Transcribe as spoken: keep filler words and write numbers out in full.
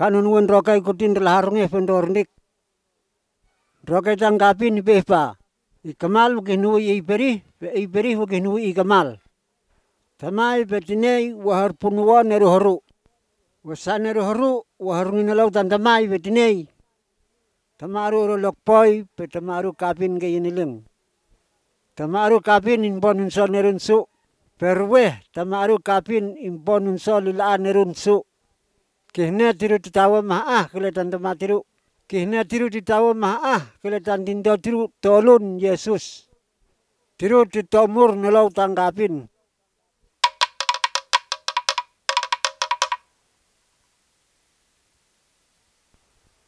kanun wen rokai kutin harunge pendornik. Rokai tanggapin bepa. Ikamal bukinu i peri, i peri bukinu i kamal. Tamai betinei wahar punuan neru haru. Wasan neru haru waharungin lautan tamai betinei. Tamaru ro lokpoi pe tamaru kapin ke yinileng. Tamaru kapin in bonun so nerunsu. Perwe tamaru kapin in bonun so lilaan nerunsu. Kihne tiru titawa maah kelihatan tematiru. Kihne tiru titawa maah kelihatan tindo tiru tolun Yesus. Tiru titomur nelau tanggapin.